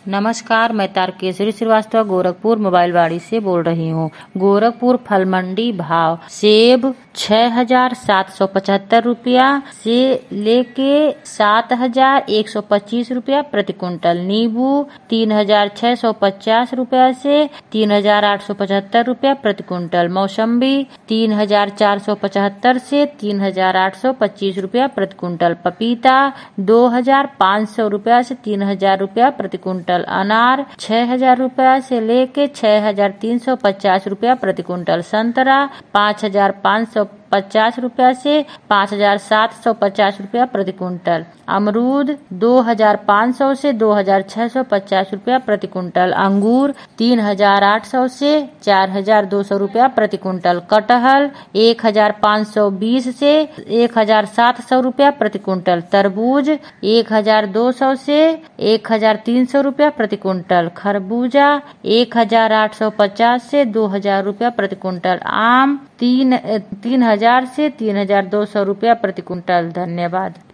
नमस्कार, मैं तारकेश्वरी श्रीवास्तव गोरखपुर मोबाइल वाड़ी से बोल रही हूँ। गोरखपुर फल मंडी भाव सेब 6,775 रुपया से लेके 7,125 रुपया प्रति कुंटल। नींबू 3,650 रुपया से 3,875 रुपया प्रति कुंटल। मौसम्बी 3,475 से 3,825 रुपया प्रति कुंटल। पपीता 2,500 रुपया से 3,000 रुपया प्रति कुंटल। अनार 6,000 रुपया से लेके 6,350 रुपया प्रति कुंटल। संतरा 5,550 रुपया से 5,750 रुपया प्रति कुंटल। अमरूद 2,500 से 2,650 रुपया प्रति कुंटल। अंगूर 3,800 से 4,200 रुपया प्रति कुंटल। कटहल 1,520 से 1,700 रुपया प्रति कुंटल। तरबूज 1,200 से 1,300 रुपया प्रति कुंटल। खरबूजा 1,850 से 2,000 रुपया प्रति कुंटल। आम 3,000 से 3,200 रुपया प्रति कुंटल। धन्यवाद।